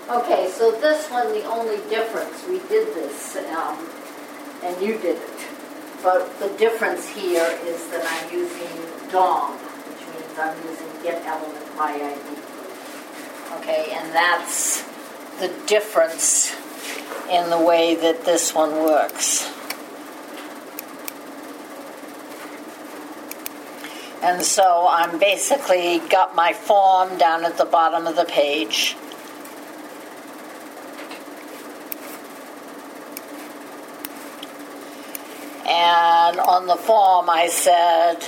Okay, so this one, the only difference, we did this, and you did it. But the difference here is that I'm using DOM, which means I'm using get element by ID. Okay, and that's the difference in the way that this one works. And so I'm basically got my form down at the bottom of the page. And on the form I said,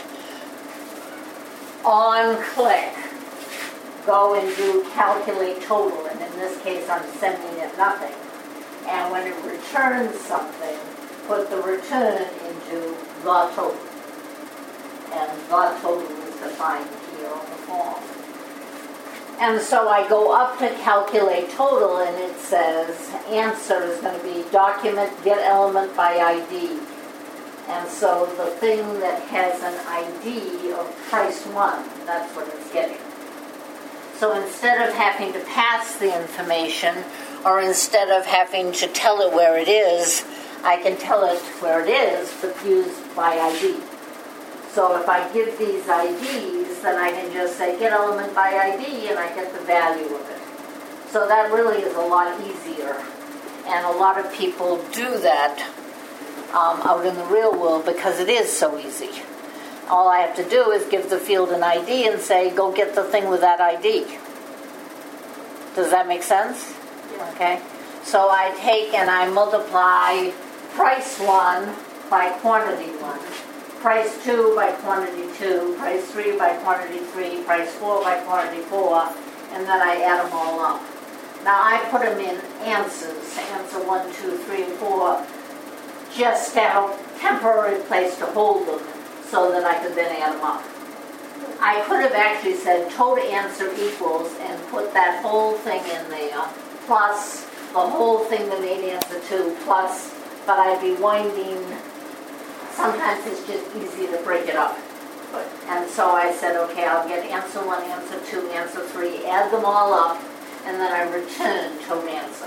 on click, go and do calculate total. And in this case I'm sending it nothing. And when it returns something, put the return into the total. And the total is defined here on the form. And so I go up to calculate total, and it says answer is going to be document get element by ID. And so the thing that has an ID of price 1, that's what it's getting. So instead of having to pass the information, or instead of having to tell it where it is, I can tell it where it is, but use by ID. So if I give these IDs, then I can just say get element by ID, and I get the value of it. So that really is a lot easier. And a lot of people do that out in the real world because it is so easy. All I have to do is give the field an ID and say, go get the thing with that ID. Does that make sense? Yeah. Okay. So I take and I multiply price 1 by quantity 1. Price 2 by quantity 2, price 3 by quantity 3, price 4 by quantity 4, and then I add them all up. Now I put them in answers, answer 1, 2, 3, and 4, just to have a temporary place to hold them so that I could then add them up. I could have actually said total answer equals and put that whole thing in there, plus the whole thing that made answer 2, plus, but I'd be winding. Sometimes it's just easy to break it up. And so I said, okay, I'll get answer 1, answer 2, answer 3, add them all up, and then I return total answer.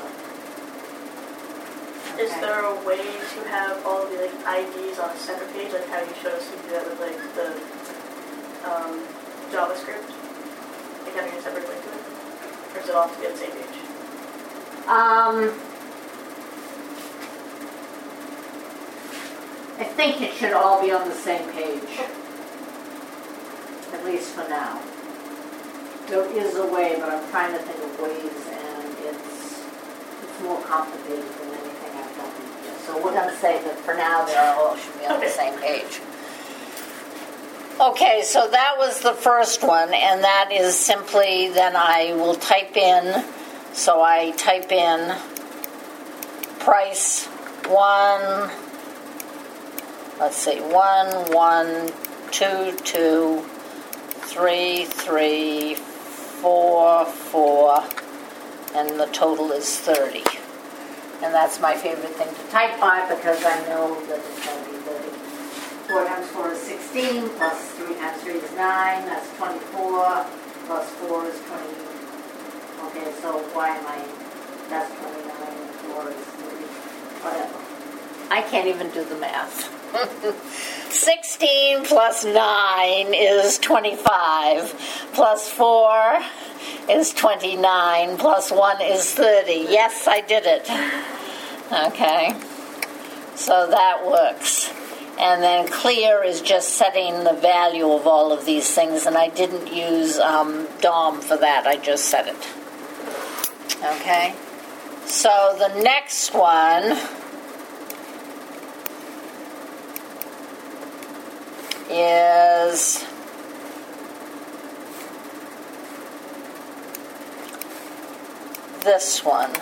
Okay. Is there a way to have all of the IDs on a separate page, like how you showed us to do that with the JavaScript? Like having a separate link to it? Or is it all to be on the same page? I think it should all be on the same page, at least for now. There is a way, but I'm trying to think of ways, and it's more complicated than anything I've done before. So we're going to say that for now they all should be on the same page. Okay, so that was the first one, and that is simply then I will type in, so I type in price 1, let's see, 1, 1, 2, 2, 3, 3, 4, 4, and the total is 30. And that's my favorite thing to type by because I know that it's going to be 30. 4 times 4 is 16, plus 3 times 3 is 9, that's 24, plus 4 is 20. Okay, so why am I, that's 29, and 4 is 30, whatever. I can't even do the math. 16 plus 9 is 25, plus 4 is 29, plus 1 is 30. Yes, I did it. Okay, so that works. And then clear is just setting the value of all of these things, and I didn't use DOM for that, I just set it. Okay, so the next one is this one.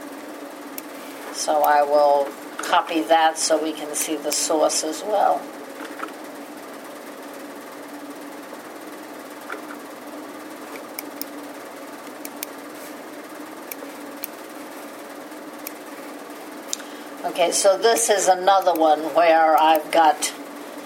So I will copy that so we can see the source as well. Okay, so this is another one where I've got,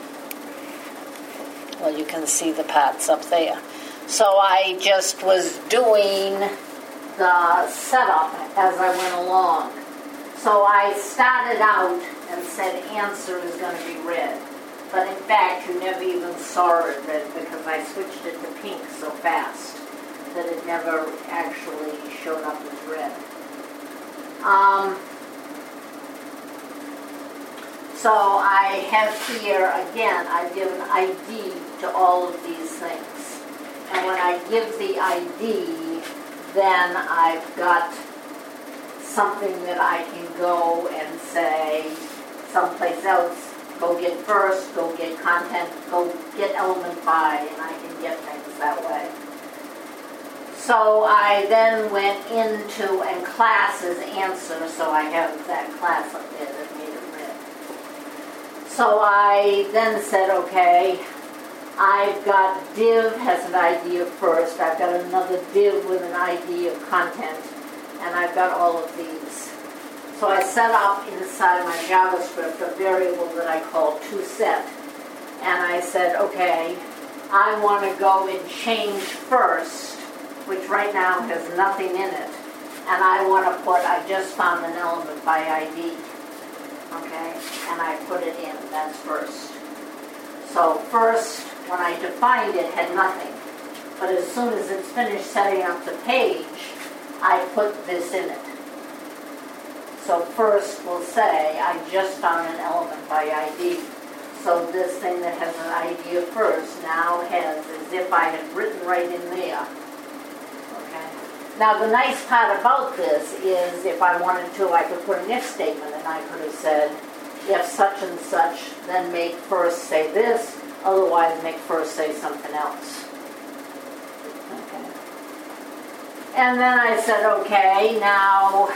well, you can see the parts up there. So I just was doing the setup as I went along. So I started out and said answer is going to be red. But in fact, you never even saw it red because I switched it to pink so fast that it never actually showed up as red. So I have here, again, I give an ID to all of these things. And when I give the ID, then I've got something that I can go and say someplace else, go get first, go get content, go get element by, and I can get things that way. So I then went into, and class is answer, so I have that class up there that made it red. So I then said, okay, I've got div has an ID of first, I've got another div with an ID of content, and I've got all of these. So I set up inside my JavaScript a variable that I call toSet, and I said, okay, I want to go and change first, which right now has nothing in it, and I want to put, I just found an element by ID, okay, and I put it in, that's first. So first, when I defined it, had nothing, but as soon as it's finished setting up the page, I put this in it. So first we'll say, I just found an element by ID. So this thing that has an ID of first now has as if I had written right in there. Okay. Now the nice part about this is if I wanted to, I could put an if statement and I could have said, if such and such, then make first say this, otherwise make first say something else. Okay. And then I said, okay, now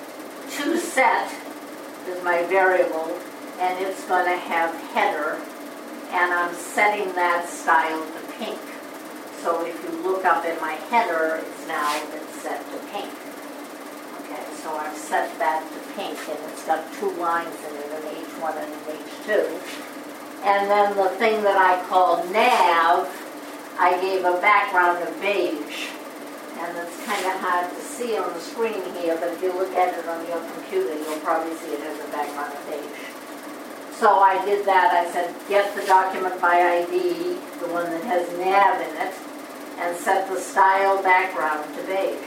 toSet is my variable, and it's going to have header, and I'm setting that style to pink. So if you look up in my header, it's now been set to pink. Okay, so I've set that to pink, and it's got two lines in it, an H1 and an H2. And then the thing that I call nav, I gave a background of beige. And it's kind of hard to see on the screen here, but if you look at it on your computer, you'll probably see it as a background of beige. So I did that. I said, get the document by ID, the one that has nav in it, and set the style background to beige.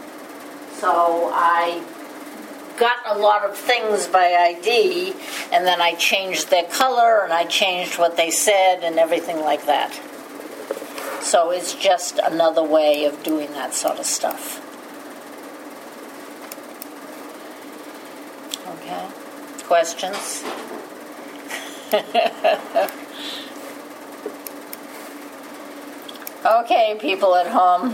So I got a lot of things by ID, and then I changed their color, and I changed what they said, and everything like that. So it's just another way of doing that sort of stuff. Okay. Questions? Okay, people at home.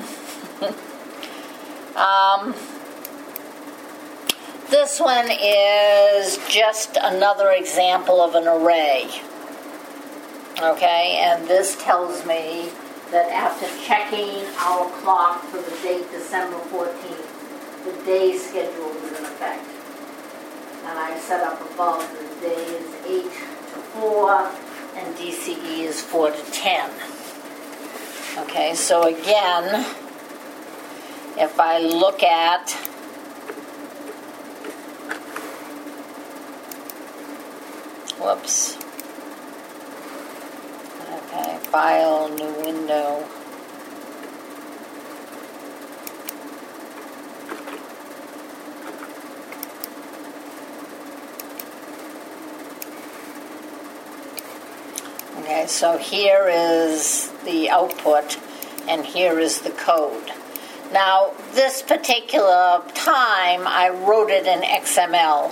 This one is just another example of an array. Okay, and this tells me that after checking our clock for the date December 14th, the day schedule is in effect. And I set up above the day is 8 to 4 and DCE is 4 to 10. Okay, so again, if I look at whoops. Okay, file, new window. Okay, so here is the output, and here is the code. Now, this particular time, I wrote it in XHTML.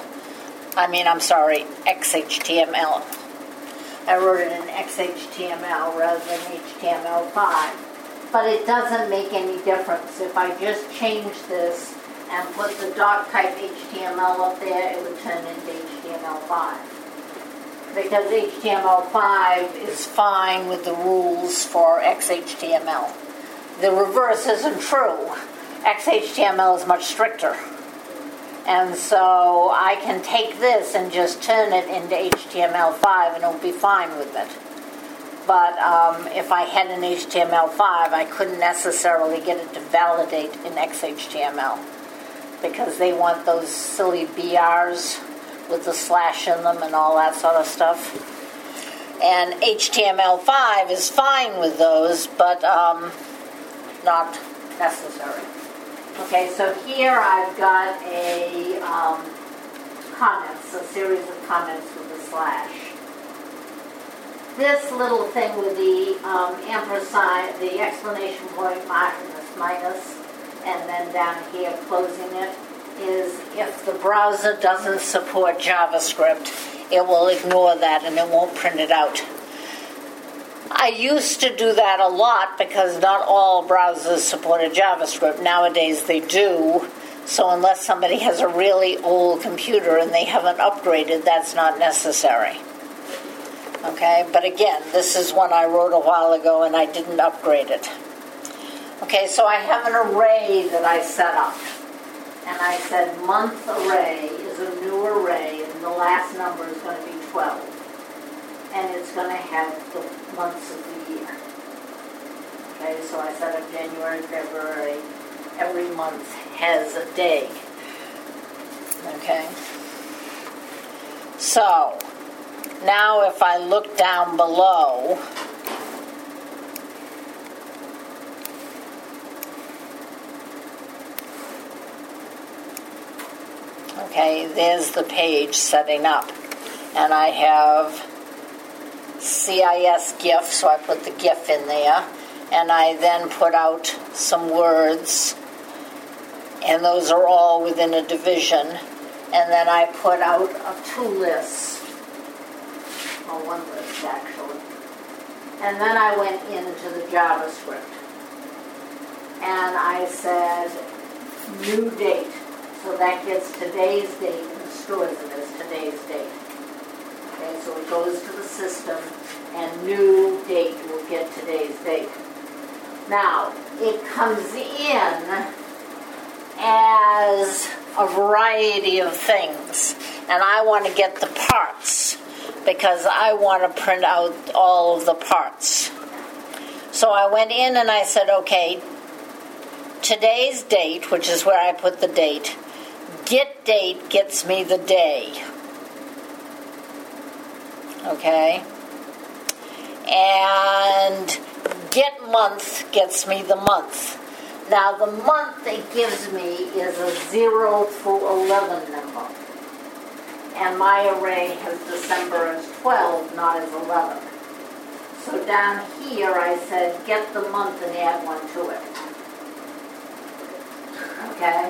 I wrote it in XHTML rather than HTML5. But it doesn't make any difference. If I just change this and put the doc type HTML up there, it would turn into HTML5. Because HTML5 is fine with the rules for XHTML. The reverse isn't true. XHTML is much stricter. And so I can take this and just turn it into HTML5 and it'll be fine with it. But if I had an HTML5, I couldn't necessarily get it to validate in XHTML because they want those silly BRs with the slash in them and all that sort of stuff. And HTML5 is fine with those, but not necessary. Okay, so here I've got a series of comments with a slash. This little thing with the ampersand, the exclamation point mark and this minus, and then down here closing it, is if the browser doesn't support JavaScript, it will ignore that and it won't print it out. I used to do that a lot because not all browsers supported JavaScript. Nowadays they do. So unless somebody has a really old computer and they haven't upgraded, that's not necessary. Okay, but again, this is one I wrote a while ago and I didn't upgrade it. Okay, so I have an array that I set up. And I said month array is a new array and the last number is going to be 12. And it's going to have the months of the year. Okay, so I set up January, February. Every month has a day. Okay. So, now if I look down below, okay, there's the page setting up. And I have CIS GIF, so I put the GIF in there. And I then put out some words. And those are all within a division. And then I put out 2 lists. Well, 1 list, actually. And then I went into the JavaScript. And I said, new date. So that gets today's date and stores it as today's date. Okay, so it goes to the system, and new date will get today's date. Now, it comes in as a variety of things, and I want to get the parts because I want to print out all of the parts. So I went in and I said, okay, today's date, which is where I put the date, get date gets me the day. Okay? And get month gets me the month. Now the month it gives me is a 0 through 11 number. And my array has December as 12, not as 11. So down here I said get the month and add 1 to it. Okay?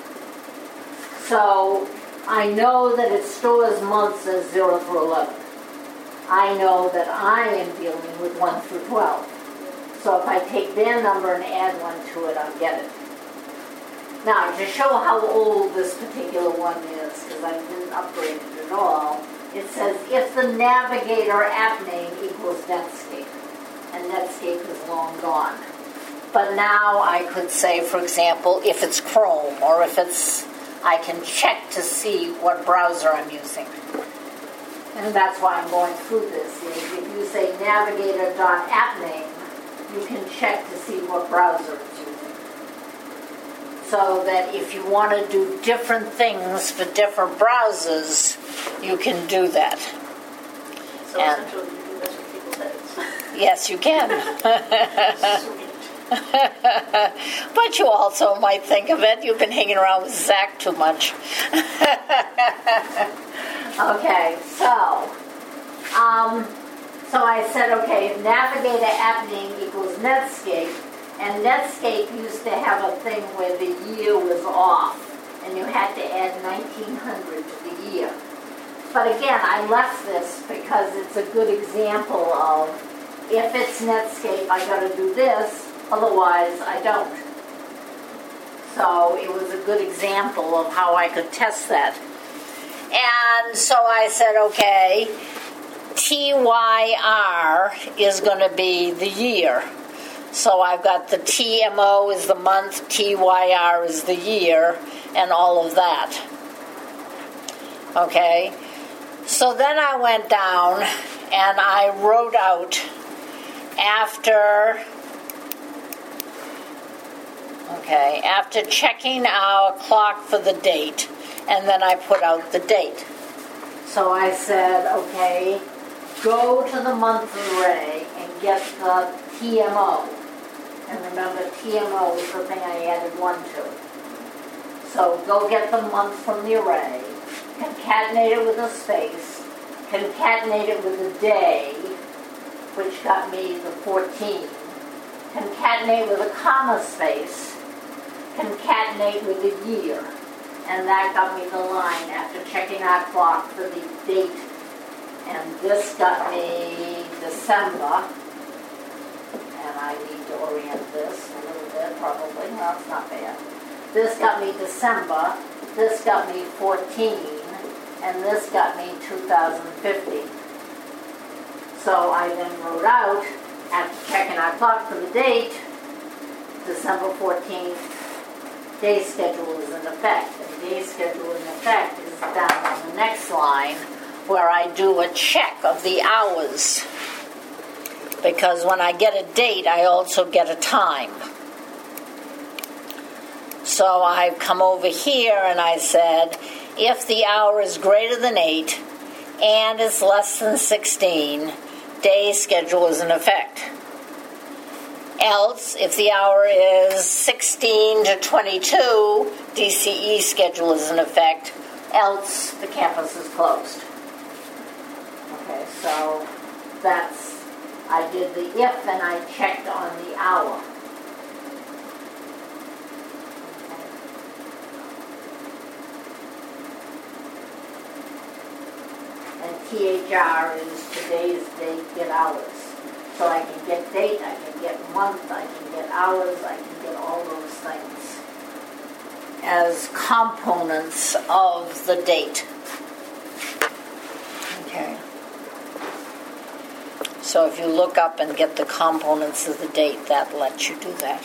So I know that it stores months as 0 through 11. I know that I am dealing with 1 through 12. So if I take their number and add 1 to it, I'll get it. Now, to show how old this particular one is, because I didn't upgrade it at all, it says if the Navigator app name equals Netscape. And Netscape is long gone. But now I could say, for example, if it's Chrome, or if it's, I can check to see what browser I'm using. And that's why I'm going through this. If you say navigator.appname, you can check to see what browser it's using. So that if you want to do different things for different browsers, you can do that. So essentially you do this with people's heads. Yes, you can. Sweet. But you also might think of it, you've been hanging around with Zach too much. Okay, so I said, okay, if Navigator app name equals Netscape, and Netscape used to have a thing where the year was off, and you had to add 1900 to the year. But again, I left this because it's a good example of, if it's Netscape, I got to do this, otherwise I don't. So it was a good example of how I could test that. And so I said, okay, TYR is going to be the year. So I've got the TMO is the month, TYR is the year, and all of that. Okay? So then I went down and I wrote out after checking our clock for the date, and then I put out the date. So I said, okay, go to the month array and get the TMO. And remember, TMO is the thing I added 1 to. So go get the month from the array, concatenate it with a space, concatenate it with a day, which got me the 14, concatenate with a comma space, concatenate with a year, and that got me the line after checking our clock for the date. And this got me December, and I need to orient this a little bit probably. No, it's not bad. This got me December, this got me 14, and this got me 2015. So I then wrote out, after checking our clock for the date, December 14th, day schedule is in effect. And day schedule in effect is down on the next line where I do a check of the hours. Because when I get a date, I also get a time. So I've come over here and I said, if the hour is greater than 8 and it's less than 16, day schedule is in effect. Else, if the hour is 16 to 22, DCE schedule is in effect. Else, the campus is closed. Okay, so I did the if and I checked on the hour. And THR is today's date, get hours. So I can get date, I can get month, I can get hours, I can get all those things as components of the date. Okay. So if you look up and get the components of the date, that lets you do that.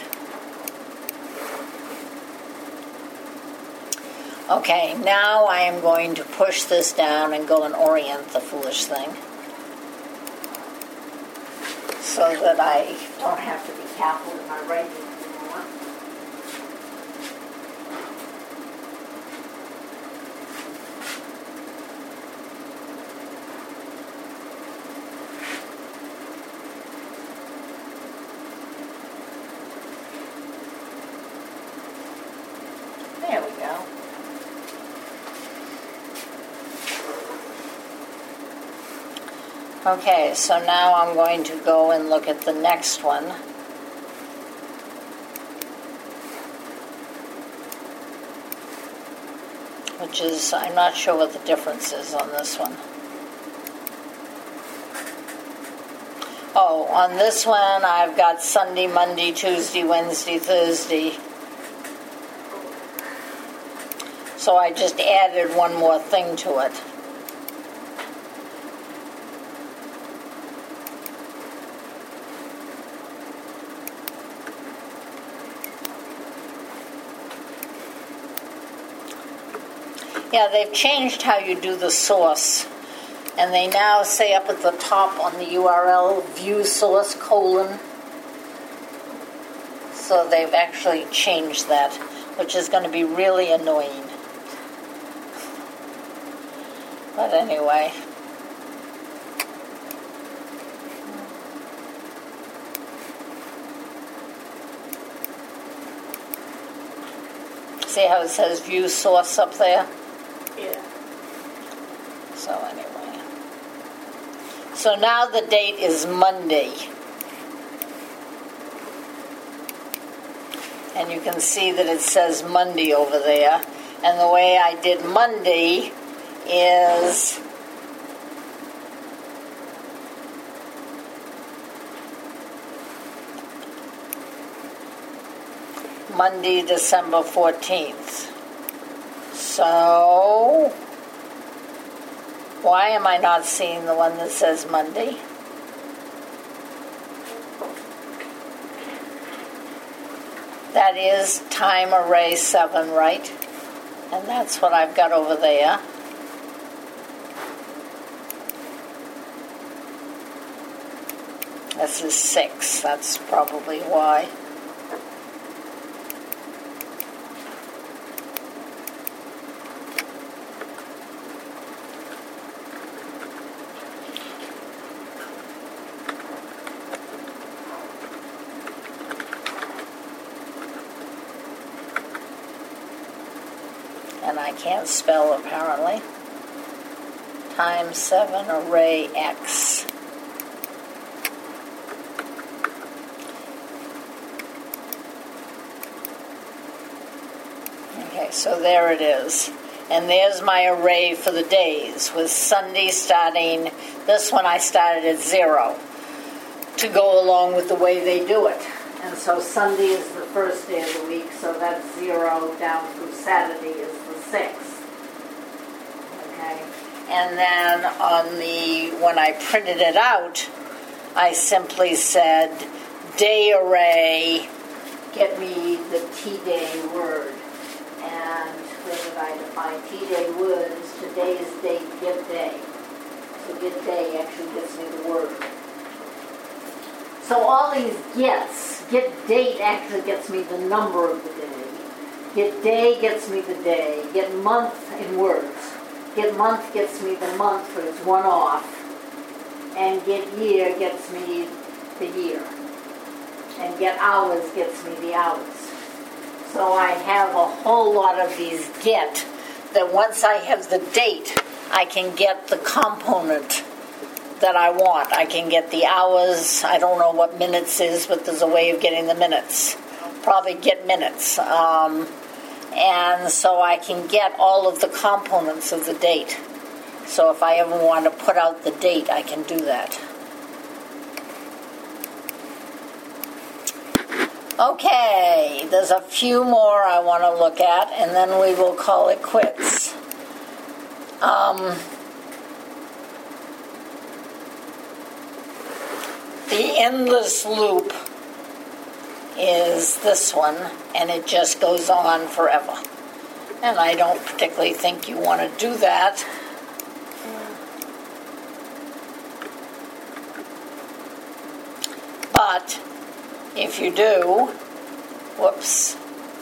Okay, now I am going to push this down and go and orient the foolish thing so that I don't have to be careful with my writing anymore. There we go. Okay, so now I'm going to go and look at the next one. Which is, I'm not sure what the difference is on this one. Oh, on this one I've got Sunday, Monday, Tuesday, Wednesday, Thursday. So I just added one more thing to it. Yeah, they've changed how you do the source. And they now say up at the top on the URL, view source : so they've actually changed that, which is going to be really annoying. But anyway. See how it says view source up there? Yeah. So anyway. So now the date is Monday. And you can see that it says Monday over there. And the way I did Monday is Monday, December 14th. So, why am I not seeing the one that says Monday? That is time array 7, right? And that's what I've got over there. This is 6. That's probably why. And I can't spell apparently. Times 7 array X. Okay, so there it is. And there's my array for the days, with Sunday starting, this one I started at 0 to go along with the way they do it. And so Sunday is the first day of the week, so that's 0 down through Saturday is the 6th. Okay? And then when I printed it out, I simply said, day array, get me the T-day word. And where did I define T-day word is today's date, get day. So get day actually gets me the word. So all these gets, get date actually gets me the number of the day. Get day gets me the day. Get month in words. Get month gets me the month, but it's one off. And get year gets me the year. And get hours gets me the hours. So I have a whole lot of these get that once I have the date, I can get the component that I want. I can get the hours. I don't know what minutes is, but there's a way of getting the minutes. Probably get minutes. And so I can get all of the components of the date. So if I ever want to put out the date, I can do that. Okay, there's a few more I want to look at, and then we will call it quits. The endless loop is this one, and it just goes on forever. And I don't particularly think you want to do that. But if you do, whoops.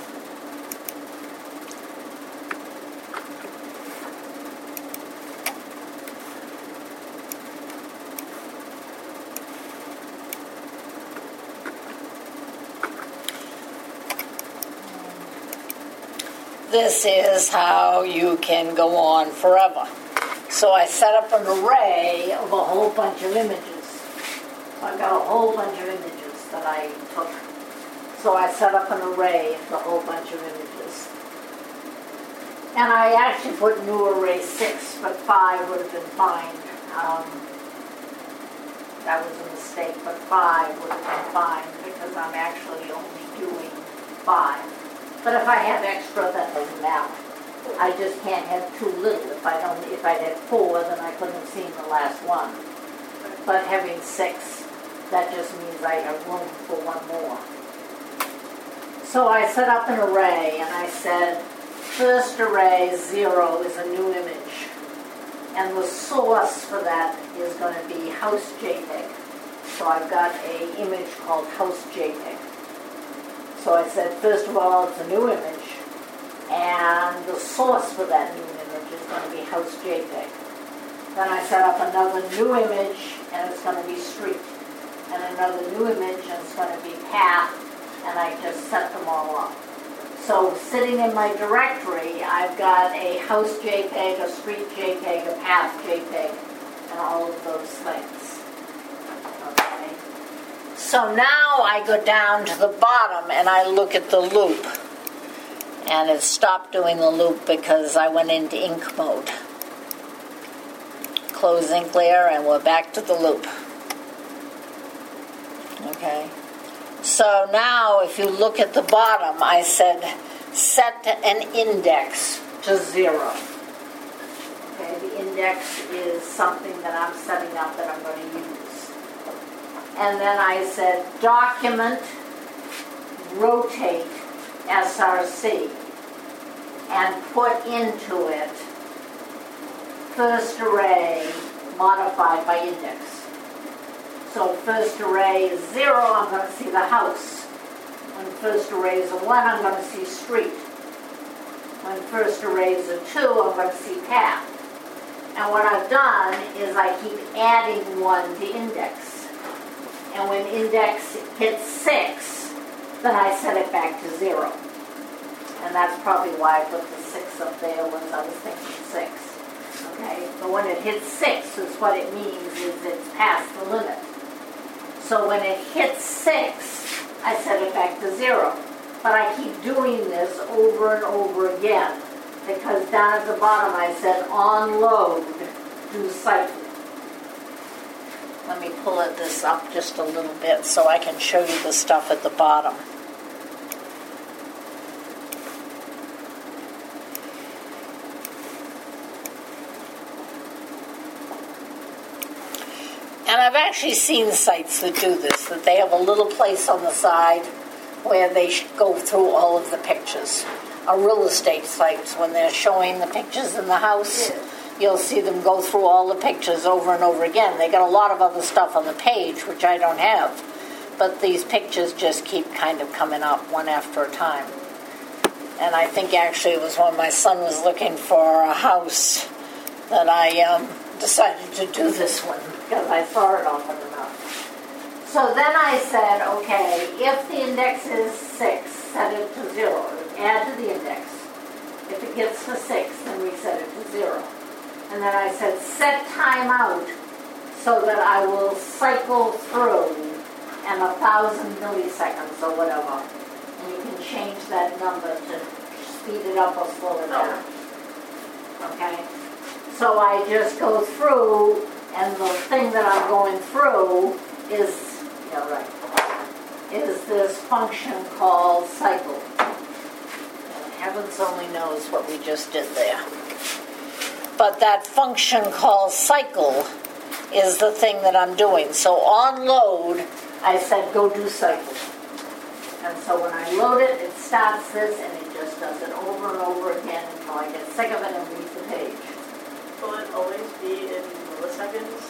This is how you can go on forever. So I set up an array of a whole bunch of images. So I've got a whole bunch of images that I took. So I set up an array of a whole bunch of images. And I actually put new array 6, but 5 would have been fine. That was a mistake, but 5 would have been fine because I'm actually only doing 5. But if I have extra, that doesn't matter. I just can't have too little. If I'd had 4, then I couldn't have seen the last one. But having 6, that just means I have room for one more. So I set up an array, and I said, first array 0 is a new image. And the source for that is going to be house JPEG. So I've got an image called house JPEG. So I said, first of all, it's a new image, and the source for that new image is going to be house JPEG. Then I set up another new image, and it's going to be street, and another new image, and it's going to be path, and I just set them all up. So sitting in my directory, I've got a house JPEG, a street JPEG, a path JPEG, and all of those things. Okay. So now I go down to the bottom and I look at the loop. And it stopped doing the loop because I went into ink mode. Close ink layer and we're back to the loop. Okay. So now if you look at the bottom, I said set an index to 0. Okay, the index is something that I'm setting up that I'm going to use. And then I said document rotate SRC and put into it first array modified by index. So first array is 0, I'm going to see the house. When first array is a 1, I'm going to see street. When first array is a 2, I'm going to see path. And what I've done is I keep adding 1 to index. And when index hits 6, then I set it back to 0. And that's probably why I put the 6 up there, was I was thinking 6. Okay, but when it hits 6, is what it means is it's past the limit. So when it hits 6, I set it back to 0. But I keep doing this over and over again, because down at the bottom I said on load, do cycle. Let me pull this up just a little bit so I can show you the stuff at the bottom. And I've actually seen sites that do this, that they have a little place on the side where they go through all of the pictures. Real estate sites, when they're showing the pictures in the house, you'll see them go through all the pictures over and over again. They got a lot of other stuff on the page, which I don't have. But these pictures just keep kind of coming up one after a time. And I think actually it was when my son was looking for a house that I decided to do this one, because I saw it often enough. So then I said, okay, if the index is 6, set it to 0. Add to the index. If it gets to 6, then we set it to 0. And then I said, set timeout so that I will cycle through in 1,000 milliseconds or whatever. And you can change that number to speed it up or slow it down. Okay? So I just go through, and the thing that I'm going through is, is this function called cycle. And heavens only knows what we just did there. But that function called cycle is the thing that I'm doing. So on load, I said go do cycle. And so when I load it, it starts this, and it just does it over and over again until I get sick of it and leave the page. Will it always be in milliseconds?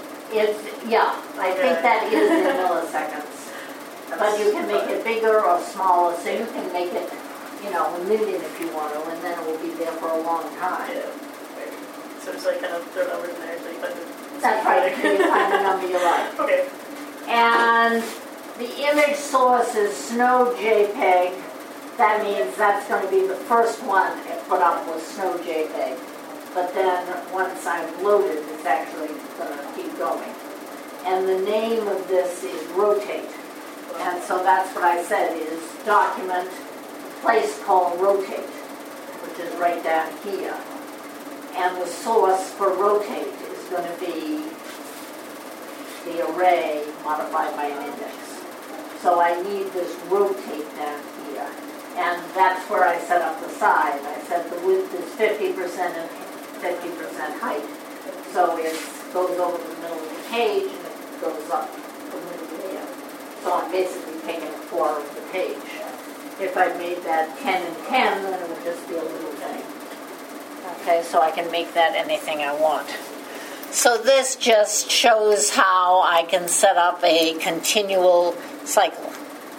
I think that is in milliseconds. But you can make it bigger or smaller, so you can make it, a million if you want to, and then it will be there for a long time. Yeah. So just kind of throw numbers in there so you find it. That's right, until you find the number you like. Okay. And the image source is Snow JPEG. That means that's going to be the first one it put up was Snow JPEG. But then once I've loaded, it's actually going to keep going. And the name of this is Rotate. And so that's what I said is document, a place called Rotate, which is right down here. And the source for Rotate is going to be the array modified by an index. So I need this Rotate down here. And that's where I set up the side. I said the width is 50% and 50% height. So it goes over the middle of the page and it goes up the middle there. So I'm basically taking a quarter of the page. If I made that 10 and 10, then it would just be a little thing. Okay, so I can make that anything I want. So this just shows how I can set up a continual cycle.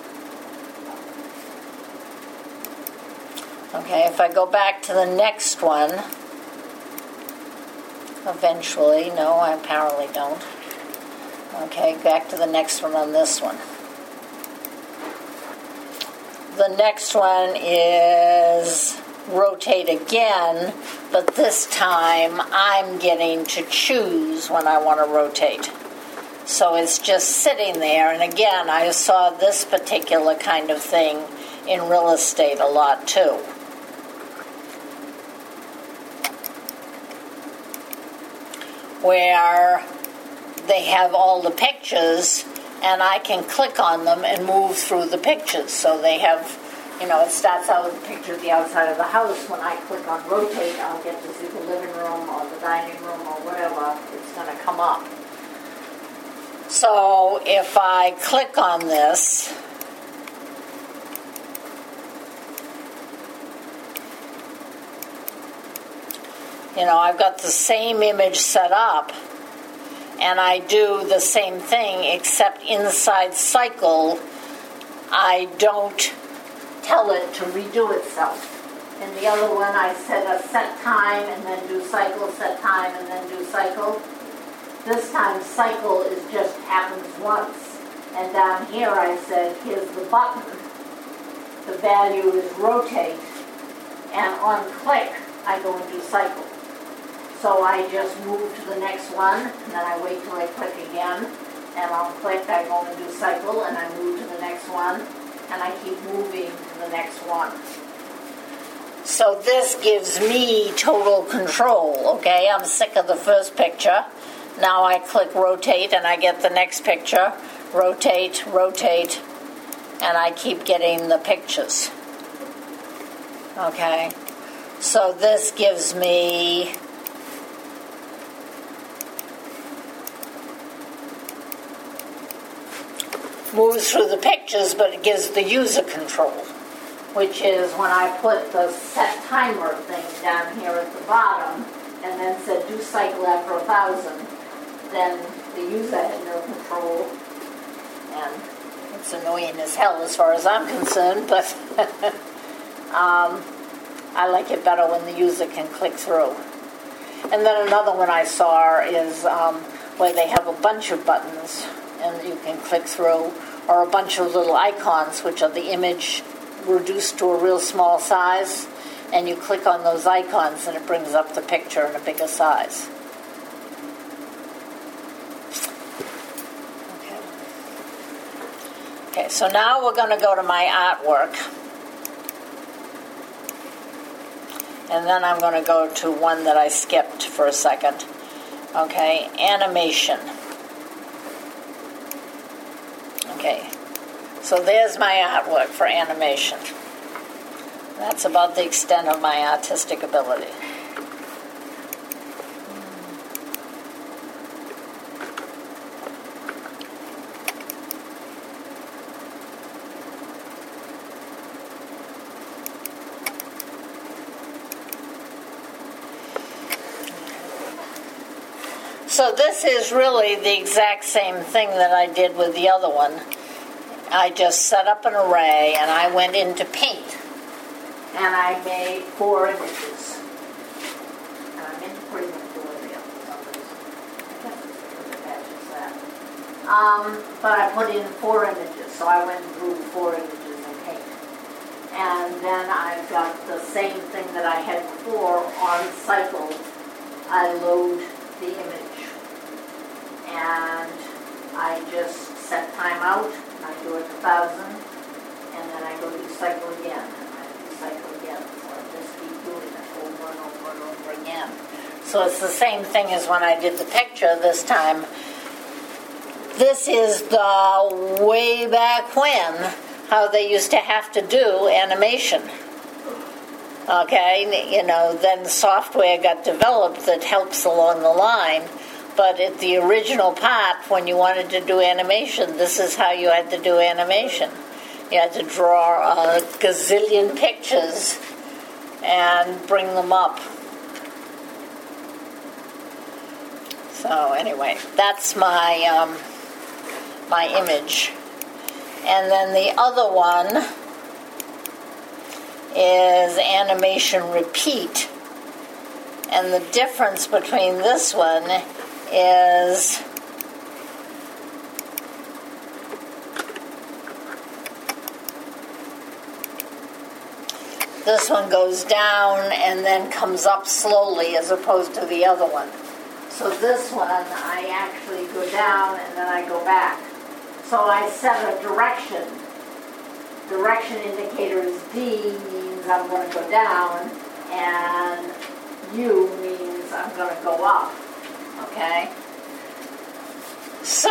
Okay, if I go back to the next one, eventually, no, I apparently don't. Okay, back to the next one on this one. The next one is Rotate again, but this time I'm getting to choose when I want to rotate. So it's just sitting there, and again, I saw this particular kind of thing in real estate a lot too. Where they have all the pictures and I can click on them and move through the pictures. So they have, it starts out with a picture of the outside of the house. When I click on rotate, I'll get to see the living room or the dining room or whatever. It's going to come up. So if I click on this, I've got the same image set up, and I do the same thing, except inside cycle, I don't tell it to redo itself. In the other one, I set a set time and then do cycle, set time and then do cycle. This time, cycle is just happens once. And down here I said, here's the button. The value is rotate. And on click, I go and do cycle. So I just move to the next one, and then I wait till I click again. And on click, I go and do cycle, and I move to the next one. And I keep moving to the next one. So this gives me total control, okay? I'm sick of the first picture. Now I click rotate and I get the next picture. Rotate, rotate, and I keep getting the pictures. Okay? So this gives me moves through the pictures, but it gives the user control, which is when I put the set timer thing down here at the bottom and then said do cycle after 1,000, then the user had no control, and it's annoying as hell as far as I'm concerned, but I like it better when the user can click through. And then another one I saw is where they have a bunch of buttons and you can click through, or a bunch of little icons, which are the image reduced to a real small size, and you click on those icons and it brings up the picture in a bigger size. Okay, so now we're going to go to my artwork, and then I'm going to go to one that I skipped for a second. Okay, animation. Okay, so there's my artwork for animation. That's about the extent of my artistic ability. So this is really the exact same thing that I did with the other one. I just set up an array and I went into Paint and I made 4 images. And I'm into pretty much Delivio for some reason. I guess it's because it matches that. But I put in 4 images, so I went through 4 images in Paint. And then I've got the same thing that I had before on cycle. I load the image. And I just set time out, and I do it to 1,000, and then I go do cycle again, and I do cycle again. So I just keep doing it over and over and over again. So it's the same thing as when I did the picture this time. This is the way back when, how they used to have to do animation. Okay, you know, then software got developed that helps along the line. But at the original part, when you wanted to do animation, this is how you had to do animation. You had to draw a gazillion pictures and bring them up. So anyway, that's my my image. And then the other one is animation repeat. And the difference between this one is this one goes down and then comes up slowly as opposed to the other one. So this one I actually go down and then I go back. So I set a direction. Direction indicator is D, means I'm going to go down, and U means I'm going to go up. Okay? So,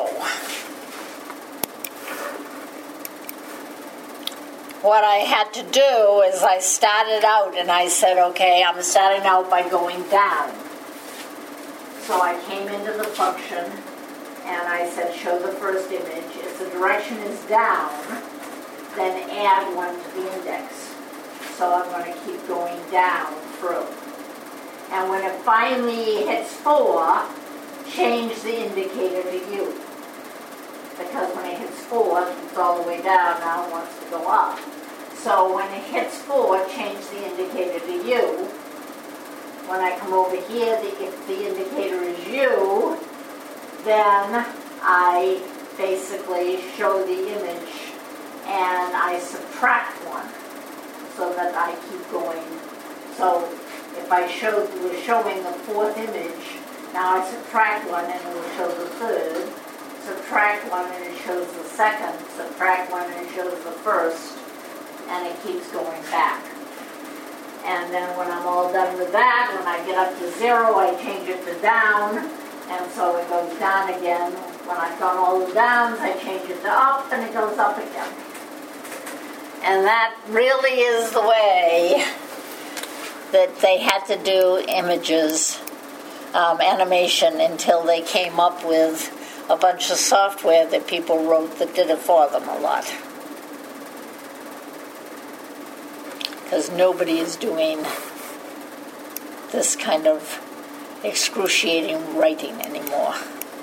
what I had to do is I started out and I said, okay, I'm starting out by going down. So I came into the function and I said, show the first image. If the direction is down, then add 1 to the index. So I'm going to keep going down through. And when it finally hits 4, change the indicator to U. Because when it hits 4, it's all the way down, now it wants to go up. So when it hits 4, change the indicator to U. When I come over here, if the indicator is U, then I basically show the image and I subtract 1 so that I keep going. So if I was showing the 4th image, now I subtract 1 and it will show the 3rd. Subtract 1 and it shows the 2nd. Subtract 1 and it shows the 1st. And it keeps going back. And then when I'm all done with that, when I get up to 0, I change it to down. And so it goes down again. When I've done all the downs, I change it to up and it goes up again. And that really is the way that they had to do images, animation, until they came up with a bunch of software that people wrote that did it for them a lot. Because nobody is doing this kind of excruciating writing anymore.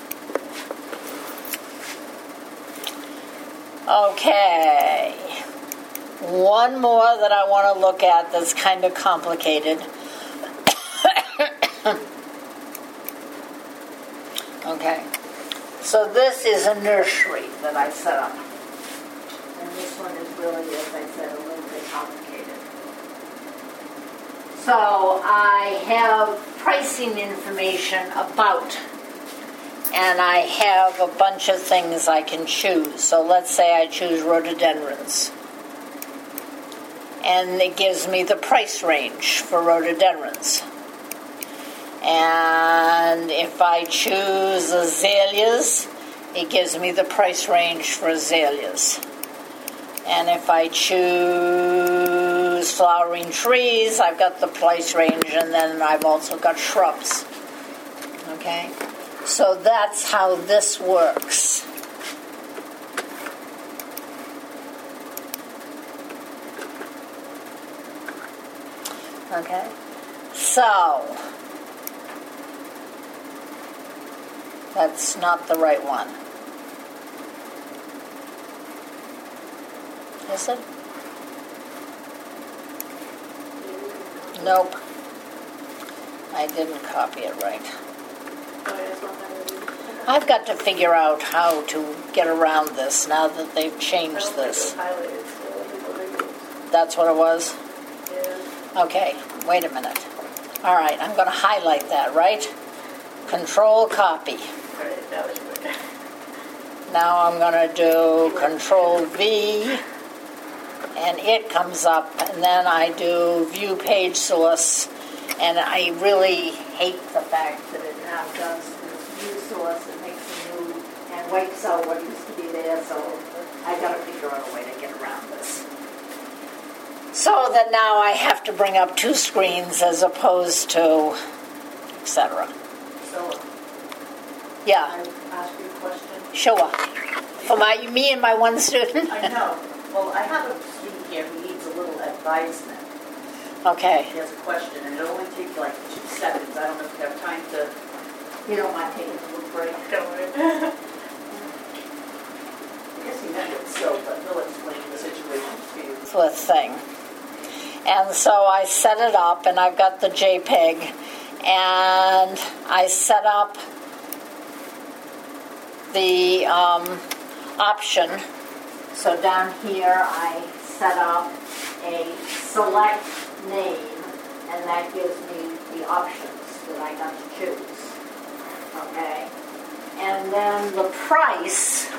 Okay. One more that I want to look at that's kind of complicated. Okay. So this is a nursery that I set up. And this one is really, as I said, a little bit complicated. So I have pricing information about, and I have a bunch of things I can choose. So let's say I choose rhododendrons. And it gives me the price range for rhododendrons. And if I choose azaleas, it gives me the price range for azaleas. And if I choose flowering trees, I've got the price range, and then I've also got shrubs. Okay? So that's how this works. Okay? So, that's not the right one. Is it? Nope. I didn't copy it right. I've got to figure out how to get around this now that they've changed this. That's what it was? Yeah. Okay, wait a minute. All right, I'm going to highlight that, right? Control copy. Right, that was good. Now I'm going to do Control V, and it comes up, and then I do View Page Source, and I really hate the fact that it now does this View Source. It makes a new and wipes out what used to be there, so I got to figure out a way to get around this. So that now I have to bring up 2 screens as opposed to etc. So, Yeah, I ask you a question. sure. For me and my one student? I know. Well, I have a student here who needs a little advisement. Okay. He has a question, and it'll only take you like 2 seconds. I don't know if you have time to... You don't mind taking a little break? Don't worry. I guess he meant it so, but he'll explain the situation to you. With thing. And so I set it up, and I've got the JPEG, and I set up the option. So down here I set up a select name, and that gives me the options that I got to choose. Okay? And then the price,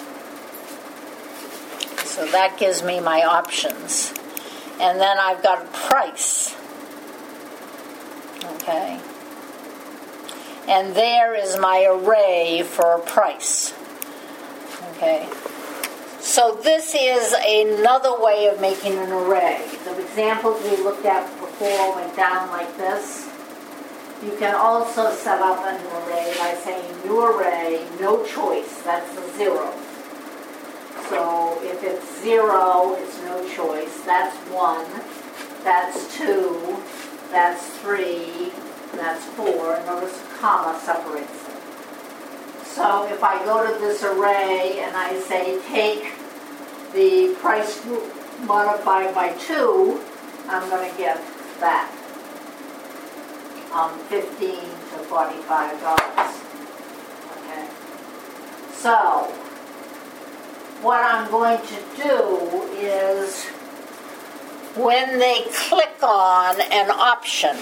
so that gives me my options. And then I've got a price. Okay? And there is my array for a price. Okay? So this is another way of making an array. The examples we looked at before went down like this. You can also set up an array by saying new array, no choice, that's a 0. So if it's 0, it's no choice. That's 1, that's 2, that's 3, that's 4. Notice a comma separates them. So if I go to this array and I say take the price group modified by 2, I'm going to get that. $15 to $45. Okay. So what I'm going to do is when they click on an option,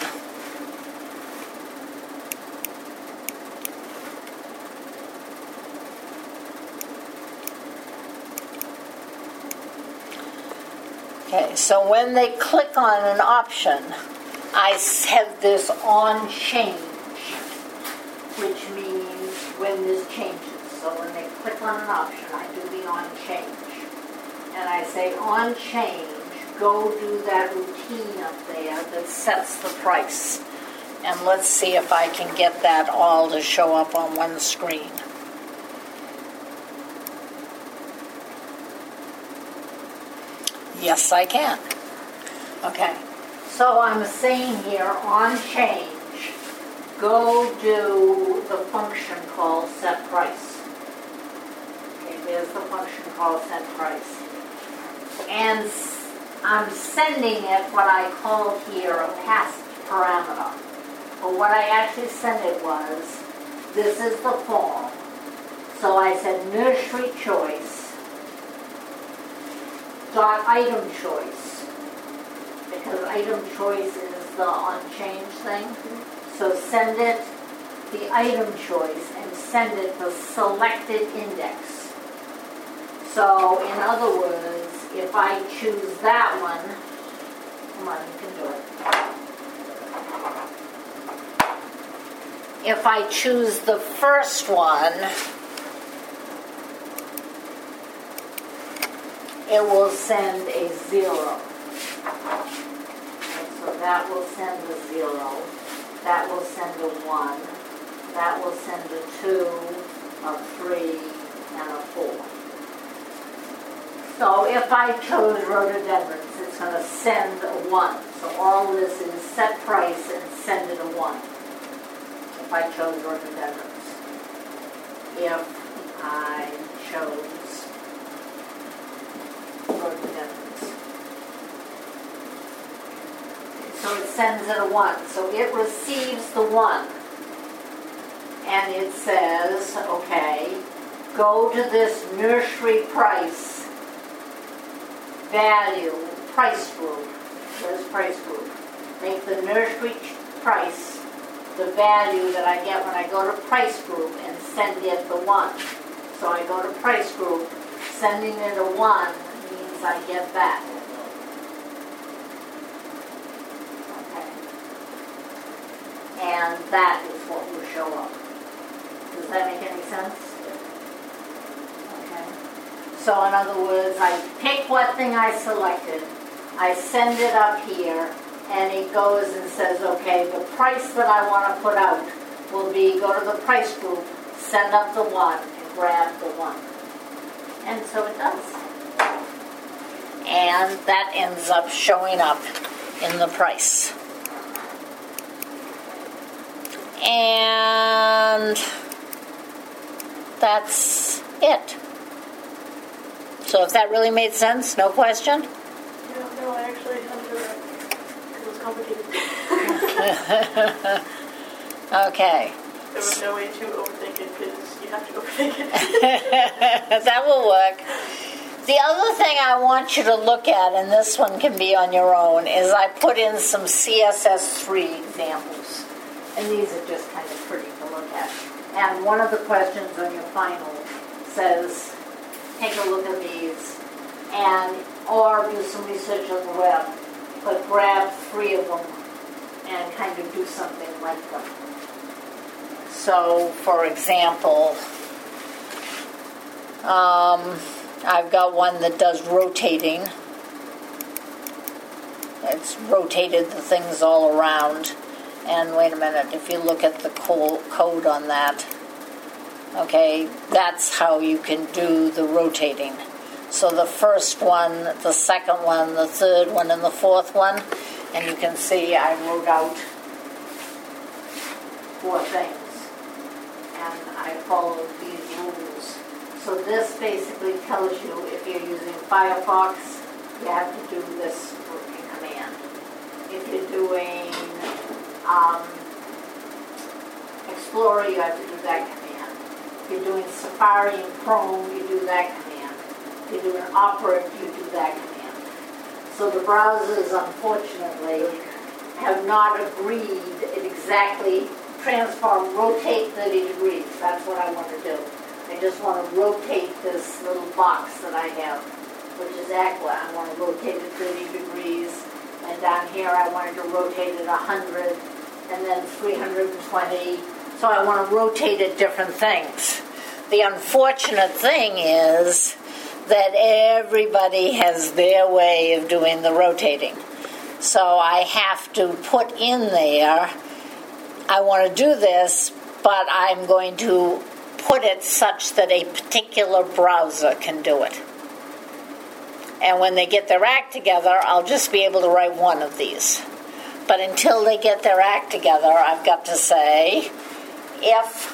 okay, so when they click on an option, I have this on change, which means when this changes. So when they click on an option, I do the on change. And I say on change, go do that routine up there that sets the price. And let's see if I can get that all to show up on one screen. Yes, I can. Okay. So I'm saying here on change, go do the function called set price. Okay, there's the function called set price. And I'm sending it what I call here a passed parameter. But what I actually sent it was, this is the form. So I said nursery choice dot item choice, because item choice is the on change thing. So send it the item choice and send it the selected index. So in other words, if I choose that one, come on, you can do it. If I choose the first one, it will send a 0. Okay, so that will send a 0. That will send a 1. That will send a 2, a 3, and a 4. So if I chose rhododendrons, it's going to send a 1. So all this is set price and send it a 1. If I chose rhododendrons. If I chose rhododendrons. So it sends it a 1. So it receives the 1. And it says, okay, go to this nursery price value, price group. There's price group. Make the nursery price the value that I get when I go to price group and send it the 1. So I go to price group, sending it a 1 means I get that. Okay. And that is what will show up. Does that make any sense? Okay. So in other words, I pick what thing I selected, I send it up here, and it goes and says, okay, the price that I want to put out will be, go to the price group, send up the 1, and grab the 1. And so it does. And that ends up showing up in the price. And that's it. So if that really made sense, no question? No, I actually understood it. It was complicated. Okay. There was no way to overthink it because you have to overthink it. That will work. The other thing I want you to look at, and this one can be on your own, is I put in some CSS3 examples. And these are just kind of pretty to look at. And one of the questions on your final says, take a look at these, and or do some research on the web, but grab 3 of them and kind of do something like them. So, for example, I've got one that does rotating. It's rotated the things all around. And wait a minute, if you look at the code on that, okay, that's how you can do the rotating. So the first one, the second one, the third one, and the fourth one, and you can see I wrote out 4 things. and I followed these rules. So this basically tells you if you're using Firefox, you have to do this command. If you're doing Explorer, you have to do that command. If you're doing Safari and Chrome, you do that command. If you're doing Opera, you do that command. So the browsers, unfortunately, have not agreed in exactly transform, rotate 30 degrees. That's what I want to do. I just want to rotate this little box that I have, which is Aqua. I want to rotate it 30 degrees. And down here, I wanted to rotate it 100 and then 320. So I want to rotate it different things. The unfortunate thing is that everybody has their way of doing the rotating. So I have to put in there, I want to do this, but I'm going to put it such that a particular browser can do it. And when they get their act together, I'll just be able to write one of these. But until they get their act together, I've got to say, if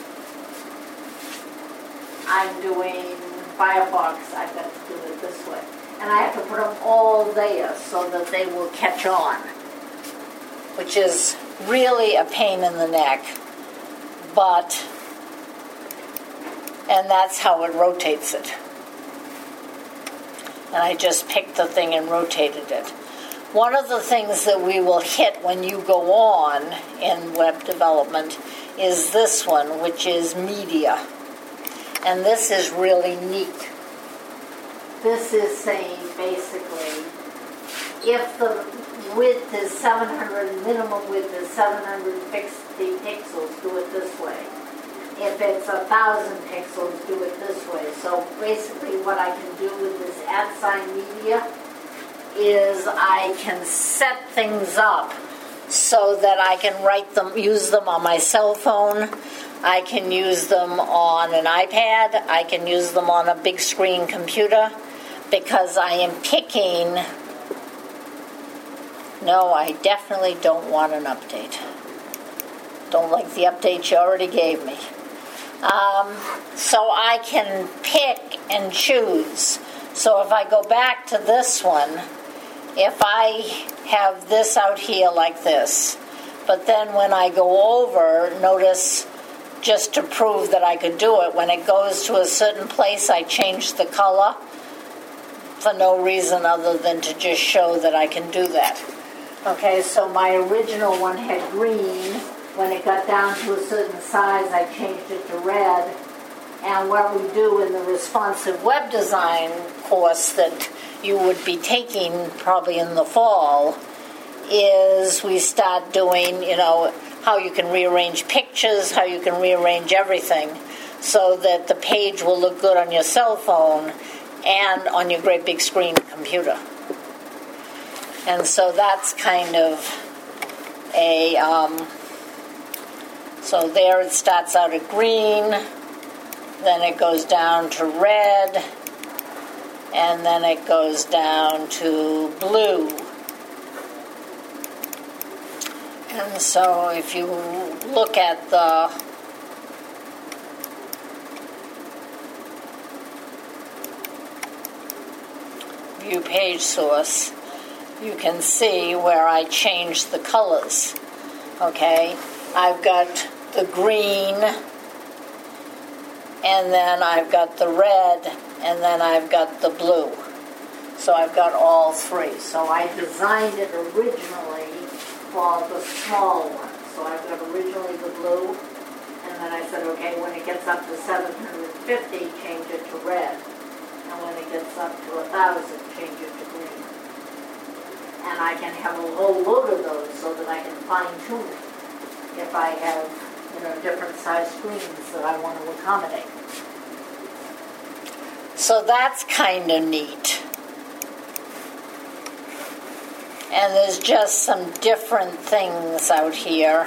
I'm doing Firefox, I've got to do it this way. And I have to put them all there so that they will catch on, which is really a pain in the neck. But, and that's how it rotates it. And I just picked the thing and rotated it. One of the things that we will hit when you go on in web development is this one, which is media. And this is really neat. This is saying basically, if the width is 700, minimum width is 760 pixels, do it this way. If it's 1,000 pixels, do it this way. So basically what I can do with this @media is I can set things up so that I can write them, use them on my cell phone. I can use them on an iPad. I can use them on a big screen computer because I am picking. No, I definitely don't want an update. Don't like the update you already gave me. So I can pick and choose. So if I go back to this one, if I have this out here like this, but then when I go over, notice, just to prove that I could do it, when it goes to a certain place, I change the color for no reason other than to just show that I can do that. Okay, so my original one had green. When it got down to a certain size, I changed it to red. And what we do in the responsive web design course that you would be taking probably in the fall is we start doing, how you can rearrange pictures, how you can rearrange everything so that the page will look good on your cell phone and on your great big screen computer. And so that's kind of a... So there it starts out at green, then it goes down to red, and then it goes down to blue. And so if you look at the view page source, you can see where I changed the colors. Okay, I've got the green, and then I've got the red, and then I've got the blue. So I've got all three. So I designed it originally for the small one. So I've got originally the blue, and then I said, okay, when it gets up to 750, change it to red. And when it gets up to 1,000, change it to green. And I can have a whole load of those so that I can fine-tune it if I have, different size screens that I want to accommodate. So that's kind of neat. And there's just some different things out here.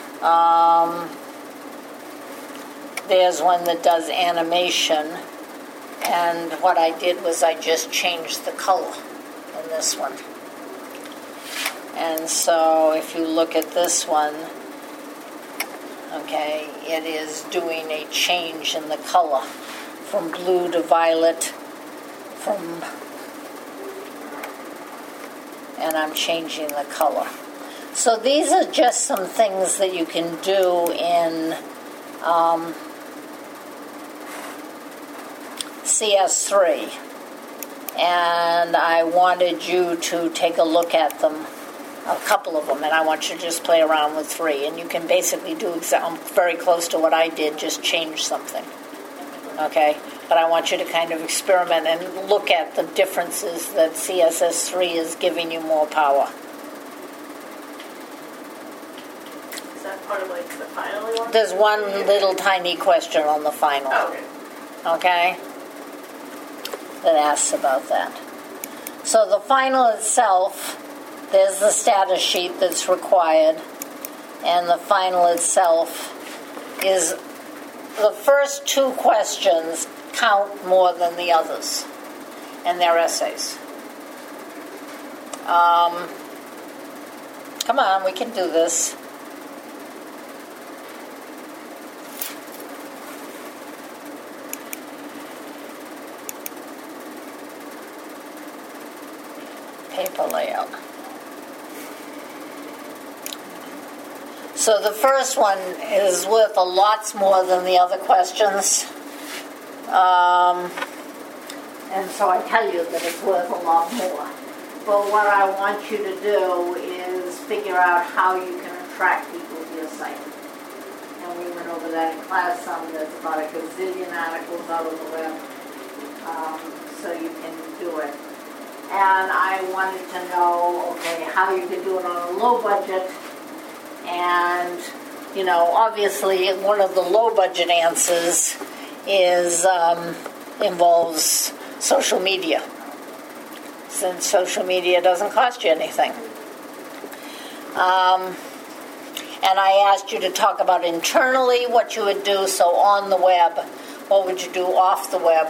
There's one that does animation, and what I did was I just changed the color in this one. And so if you look at this one, Okay, it is doing a change in the color from blue to violet, and I'm changing the color. So these are just some things that you can do in CS3. And I wanted you to take a look at them, a couple of them, and I want you to just play around with 3. And you can basically do very close to what I did, just change something. Okay? But I want you to kind of experiment and look at the differences that CSS3 is giving you more power. Is that part of like the final one? There's one little tiny question on the final. Oh, okay. Okay? That asks about that. So the final itself, there's the status sheet that's required, and the final itself is the first 2 questions count more than the others, and they're essays. Come on, we can do this. Paper layout. So the first one is worth a lot more than the other questions. And so I tell you that it's worth a lot more. But what I want you to do is figure out how you can attract people to your site. And we went over that in class some. There's about a gazillion articles out on the web. So you can do it. And I wanted to know, okay, how you could do it on a low budget. And, you know, obviously one of the low budget answers is involves social media, since social media doesn't cost you anything. And I asked you to talk about internally what you would do. So on the web, what would you do off the web?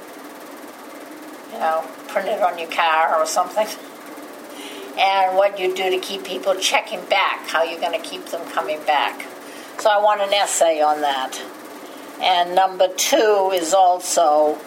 You know, print it on your car or something. And what you do to keep people checking back, how you're going to keep them coming back. So I want an essay on that. And number 2 is also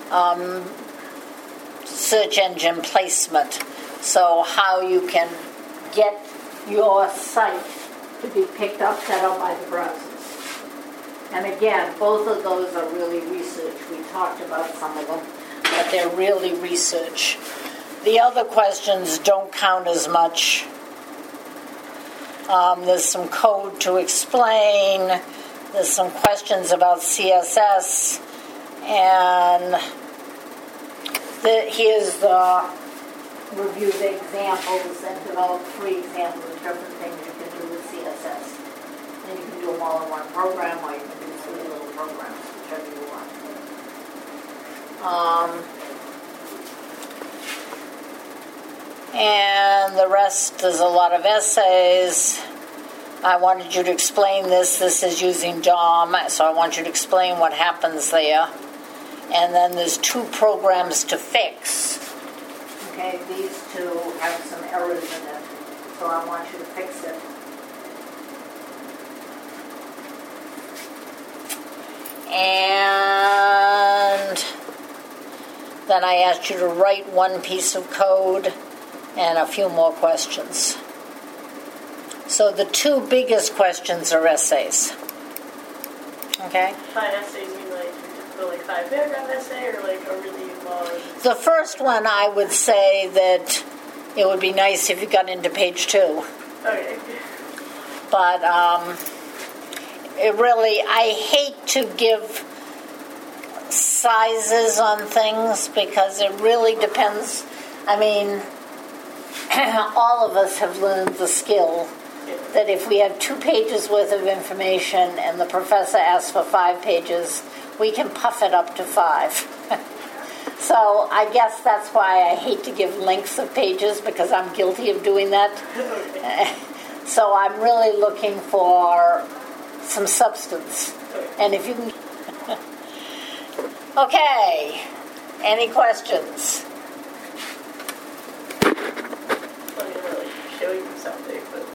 search engine placement. So how you can get your site to be picked up better by the browsers. And again, both of those are really research. We talked about some of them, but they're really research. The other questions don't count as much. There's some code to explain. There's some questions about CSS. And here's the review the examples and develop 3 examples of different things you can do with CSS. And you can do them all in one program, or you can do 3 little programs, whichever you want. And the rest is a lot of essays. I wanted you to explain this. This is using DOM, so I want you to explain what happens there. And then there's 2 programs to fix. Okay, these 2 have some errors in it, so I want you to fix it. And then I asked you to write 1 piece of code and a few more questions. So the 2 biggest questions are essays. Okay? By essays, you mean like your typical 5-paragraph essay, or like a really long? The first one, I would say that it would be nice if you got into page 2. Okay. But it really, I hate to give sizes on things because it really depends. I mean, all of us have learned the skill that if we have 2 pages worth of information and the professor asks for 5 pages, we can puff it up to 5. So I guess that's why I hate to give lengths of pages, because I'm guilty of doing that. So I'm really looking for some substance. And if you can... Okay, any questions? Let me really show you something. But